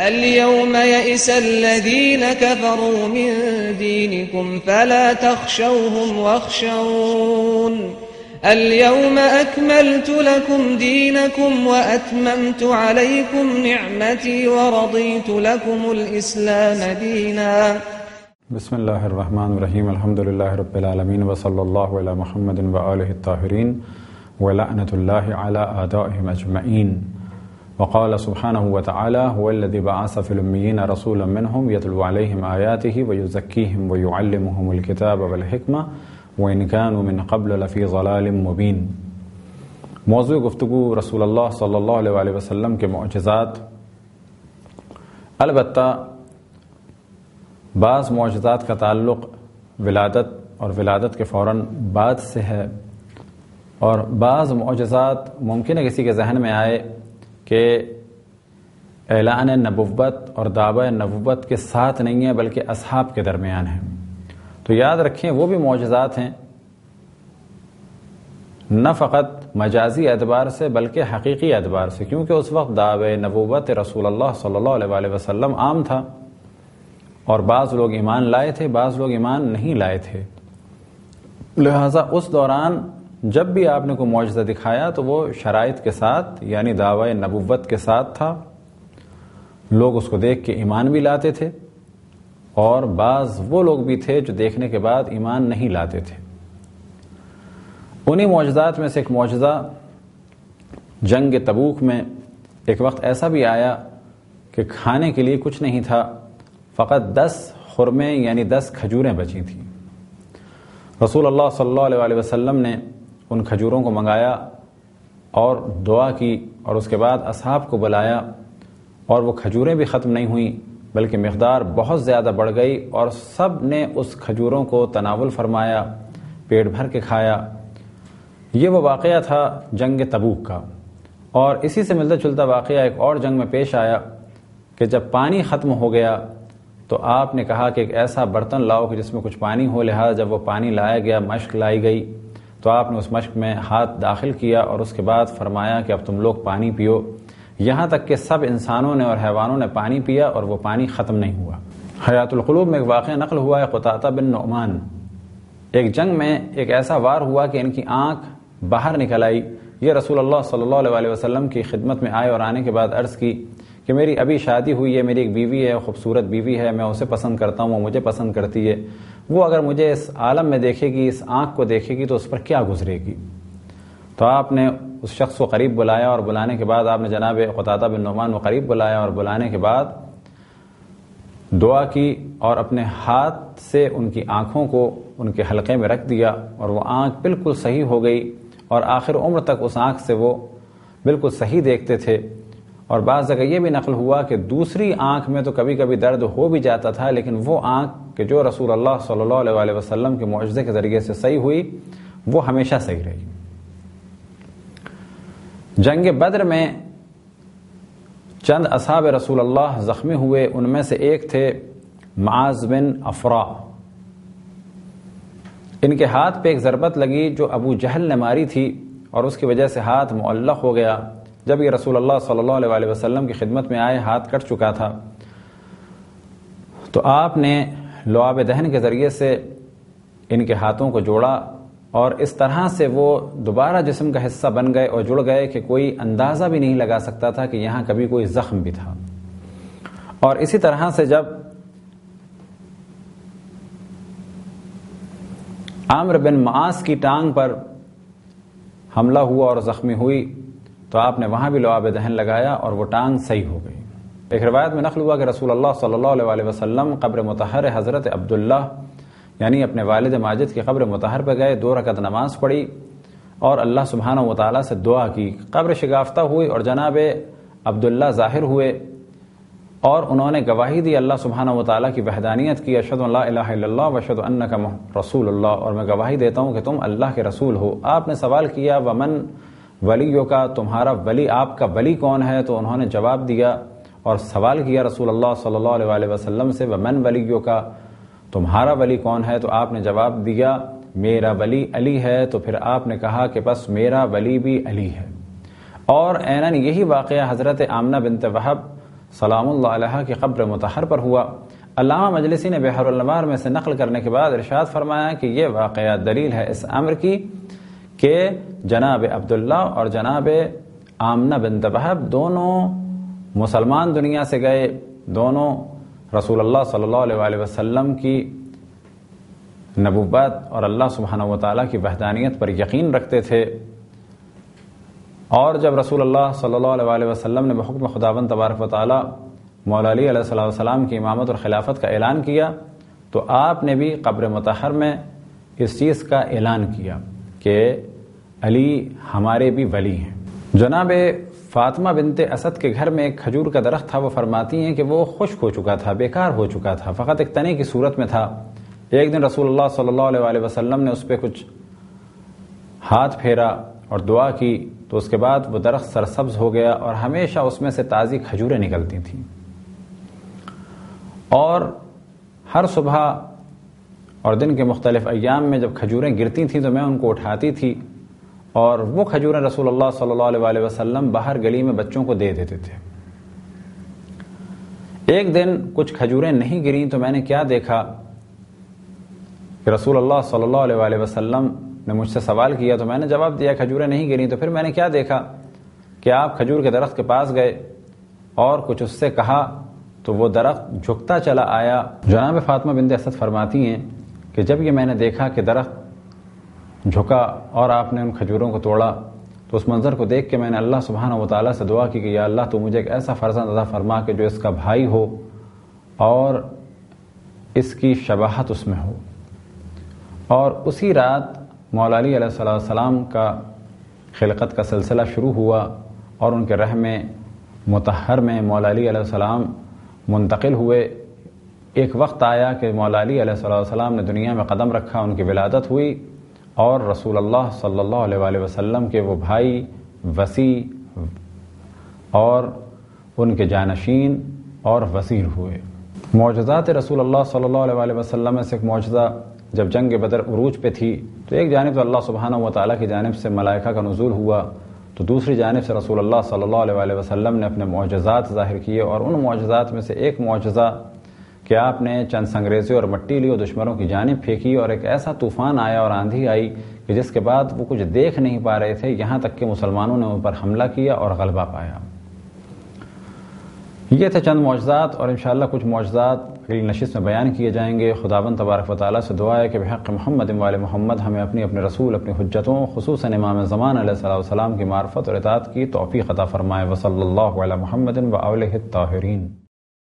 اليوم يئس الذين كفروا من دينكم فلا تخشوهم واخشون اليوم أكملت لكم دينكم وأتممت عليكم نعمتي ورضيت لكم الإسلام دينا. بسم اللہ الرحمن الرحیم. الحمد للہ رب العالمین وصلی اللہ علی محمد وآلہ الطاہرین ولعنۃ اللہ علی اعدائهم اجمعین. وقال سبحانہ وتعالی هو الذی بعث فی الأمیین رسولا منهم یتلو علیہم آیاته ویزکیہم ویعلمهم الکتاب والحکمہ وإن كانوا من قبل لفی ضلال مبین. موضوع گفتگو رسول اللہ صلی اللہ علیہ وآلہ وسلم کے معجزات. البتہ بعض معجزات کا تعلق ولادت اور ولادت کے فوراً بعد سے ہے، اور بعض معجزات ممکن ہے کسی کے ذہن میں آئے کہ اعلان نبوت اور دعوی نبوت کے ساتھ نہیں ہے بلکہ اصحاب کے درمیان ہے. تو یاد رکھیں وہ بھی معجزات ہیں، نہ فقط مجازی اعتبار سے بلکہ حقیقی اعتبار سے، کیونکہ اس وقت دعوی نبوت رسول اللہ صلی اللہ علیہ وآلہ وسلم عام تھا، اور بعض لوگ ایمان لائے تھے، بعض لوگ ایمان نہیں لائے تھے. لہٰذا اس دوران جب بھی آپ نے کوئی معجزہ دکھایا تو وہ شرائط کے ساتھ یعنی دعوی نبوت کے ساتھ تھا. لوگ اس کو دیکھ کے ایمان بھی لاتے تھے، اور بعض وہ لوگ بھی تھے جو دیکھنے کے بعد ایمان نہیں لاتے تھے. انہی معجزات میں سے ایک معجزہ جنگ تبوک میں ایک وقت ایسا بھی آیا کہ کھانے کے لیے کچھ نہیں تھا، فقط 10 خرمے یعنی 10 کھجوریں بچی تھیں. رسول اللہ صلی اللہ علیہ وآلہ وسلم نے ان کھجوروں کو منگایا اور دعا کی، اور اس کے بعد اصحاب کو بلایا، اور وہ کھجوریں بھی ختم نہیں ہوئیں بلکہ مقدار بہت زیادہ بڑھ گئی، اور سب نے اس کھجوروں کو تناول فرمایا، پیٹ بھر کے کھایا. یہ وہ واقعہ تھا جنگ تبوک کا. اور اسی سے ملتا جلتا واقعہ ایک اور جنگ میں پیش آیا کہ جب پانی ختم ہو گیا تو آپ نے کہا کہ ایک ایسا برتن لاؤ کہ جس میں کچھ پانی ہو. لہٰذا جب وہ پانی لایا گیا، مشک لائی گئی، تو آپ نے اس مشک میں ہاتھ داخل کیا اور اس کے بعد فرمایا کہ اب تم لوگ پانی پیو. یہاں تک کہ سب انسانوں نے اور حیوانوں نے پانی پیا اور وہ پانی ختم نہیں ہوا. حیات القلوب میں ایک واقعہ نقل ہوا ہے قطعہ بن نعمان. ایک جنگ میں ایک ایسا وار ہوا کہ ان کی آنکھ باہر نکل آئی. یہ رسول اللہ صلی اللہ علیہ وآلہ وسلم کی خدمت میں آئے اور آنے کے بعد عرض کی کہ میری ابھی شادی ہوئی ہے، میری ایک بیوی ہے، خوبصورت بیوی ہے، میں اسے پسند کرتا ہوں، وہ مجھے پسند کرتی ہے. وہ اگر مجھے اس عالم میں دیکھے گی، اس آنکھ کو دیکھے گی تو اس پر کیا گزرے گی. تو آپ نے اس شخص کو قریب بلایا، اور بلانے کے بعد آپ نے جناب قطعہ بن نعمان کو قریب بلایا، اور بلانے کے بعد دعا کی اور اپنے ہاتھ سے ان کی آنکھوں کو ان کے حلقے میں رکھ دیا، اور وہ آنکھ بالکل صحیح ہو گئی، اور آخر عمر تک اس آنکھ سے وہ بالکل صحیح دیکھتے تھے. اور بعض جگہ یہ بھی نقل ہوا کہ دوسری آنکھ میں تو کبھی کبھی درد ہو بھی جاتا تھا، لیکن وہ آنکھ کہ جو رسول اللہ صلی اللہ علیہ وآلہ وسلم کے معجزے کے ذریعے سے صحیح ہوئی، وہ ہمیشہ صحیح رہی. جنگ بدر میں چند اصحاب رسول اللہ زخمی ہوئے. ان میں سے ایک تھے معاذ بن افرا. ان کے ہاتھ پہ ایک ضربت لگی جو ابو جہل نے ماری تھی، اور اس کی وجہ سے ہاتھ معلق ہو گیا. جب یہ رسول اللہ صلی اللہ علیہ وآلہ وسلم کی خدمت میں آئے، ہاتھ کٹ چکا تھا، تو آپ نے لعاب دہن کے ذریعے سے ان کے ہاتھوں کو جوڑا، اور اس طرح سے وہ دوبارہ جسم کا حصہ بن گئے اور جڑ گئے کہ کوئی اندازہ بھی نہیں لگا سکتا تھا کہ یہاں کبھی کوئی زخم بھی تھا. اور اسی طرح سے جب عامر بن معاص کی ٹانگ پر حملہ ہوا اور زخمی ہوئی تو آپ نے وہاں بھی لعاب دہن لگایا اور وہ ٹانگ صحیح ہو گئی. ایک روایت میں نقل ہوا کہ رسول اللہ صلی اللہ علیہ وآلہ وسلم قبر مطہر حضرت عبداللہ یعنی اپنے والد ماجد کی قبر مطہر پہ گئے، 2 رکعت نماز پڑھی اور اللہ سبحانہ و تعالیٰ سے دعا کی. قبر شگافتہ ہوئی اور جناب عبداللہ ظاہر ہوئے، اور انہوں نے گواہی دی اللہ سبحانہ و تعالیٰ کی وحدانیت کی، اشہد ان لا الہ الا اللہ واشہد انک رسول اللہ، اور میں گواہی دیتا ہوں کہ تم اللہ کے رسول ہو. آپ نے سوال کیا ومن ولیوں کا، تمہارا ولی، آپ کا ولی کون ہے؟ تو انہوں نے جواب دیا اور سوال کیا رسول اللہ صلی اللہ علیہ وآلہ وسلم سے ومن ولیوں کا، تمہارا ولی کون ہے؟ تو آپ نے جواب دیا میرا ولی علی ہے. تو پھر آپ نے کہا کہ بس میرا ولی بھی علی ہے. اور عیناً یہی واقعہ حضرت آمنہ بنت وہب سلام اللہ علیہ کی قبر مطہر پر ہوا۔ علامہ مجلسی نے بحر الانوار میں سے نقل کرنے کے بعد ارشاد فرمایا کہ یہ واقعہ دلیل ہے اس امر کی کہ جناب عبداللہ اور جناب آمنہ بنت وہب دونوں مسلمان دنیا سے گئے، دونوں رسول اللہ صلی اللہ علیہ وسلم کی نبوت اور اللہ سبحانہ و تعالیٰ کی وحدانیت پر یقین رکھتے تھے، اور جب رسول اللہ صلی اللہ علیہ وسلم نے بحکم خداوند تبارک و تعالیٰ مولا علی علیہ السلام کی امامت اور خلافت کا اعلان کیا تو آپ نے بھی قبر مطہر میں اس چیز کا اعلان کیا کہ علی ہمارے بھی ولی ہیں۔ جناب فاطمہ بنت اسد کے گھر میں ایک کھجور کا درخت تھا، وہ فرماتی ہیں کہ وہ خشک ہو چکا تھا، بیکار ہو چکا تھا، فقط ایک تنے کی صورت میں تھا۔ ایک دن رسول اللہ صلی اللہ علیہ وسلم نے اس پہ کچھ ہاتھ پھیرا اور دعا کی تو اس کے بعد وہ درخت سرسبز ہو گیا اور ہمیشہ اس میں سے تازی کھجوریں نکلتی تھیں، اور ہر صبح اور دن کے مختلف ایام میں جب کھجوریں گرتی تھیں تو میں ان کو اٹھاتی تھی اور وہ کھجوریں رسول اللہ صلی اللہ علیہ وسلم باہر گلی میں بچوں کو دے دیتے تھے۔ ایک دن کچھ کھجوریں نہیں گریں تو میں نے کیا دیکھا کہ رسول اللہ صلی اللہ علیہ وسلم نے مجھ سے سوال کیا تو میں نے جواب دیا کھجوریں نہیں گریں، تو پھر میں نے کیا دیکھا کہ آپ کھجور کے درخت کے پاس گئے اور کچھ اس سے کہا تو وہ درخت جھکتا چلا آیا۔ جناب فاطمہ بنت اسد فرماتی ہیں کہ جب یہ میں نے دیکھا کہ درخت جھکا اور آپ نے ان کھجوروں کو توڑا تو اس منظر کو دیکھ کے میں نے اللہ سبحانہ و تعالیٰ سے دعا کی کہ یا اللہ تو مجھے ایک ایسا فرزند عطا فرما کہ جو اس کا بھائی ہو اور اس کی شباہت اس میں ہو۔ اور اسی رات مولا علی علیہ السلام کا خلقت کا سلسلہ شروع ہوا اور ان کے رحم مطہر میں مولا علی علیہ السلام منتقل ہوئے۔ ایک وقت آیا کہ مولا علی علیہ السلام نے دنیا میں قدم رکھا، ان کی ولادت ہوئی اور رسول اللہ صلی اللہ علیہ وسلم کے وہ بھائی وصی اور ان کے جانشین اور وزیر ہوئے۔ معجزات رسول اللہ صلی اللہ علیہ وسلم سے ایک معجزہ جب جنگ بدر عروج پہ تھی تو ایک جانب تو اللہ سبحانہ و تعالیٰ کی جانب سے ملائکہ کا نزول ہوا تو دوسری جانب سے رسول اللہ صلی اللہ علیہ وسلم نے اپنے معجزات ظاہر کیے، اور ان معجزات میں سے ایک معجزہ کہ آپ نے چند سنگریزے اور مٹی لی اور دشمنوں کی جانب پھینکی اور ایک ایسا طوفان آیا اور آندھی آئی کہ جس کے بعد وہ کچھ دیکھ نہیں پا رہے تھے، یہاں تک کہ مسلمانوں نے ان پر حملہ کیا اور غلبہ پایا۔ یہ تھے چند معجزات، اور انشاءاللہ کچھ معجزات اگلی نشست میں بیان کیے جائیں گے۔ خداوند تبارک و تعالیٰ سے دعا ہے کہ بحق محمد وآل محمد ہمیں اپنے رسول، اپنی حجتوں، خصوصاً امام زمان علیہ السلام کی معرفت اور اطاعت کی توفیق عطا فرمائے۔ وصلی اللہ علی محمد وآلہ الطاہرین۔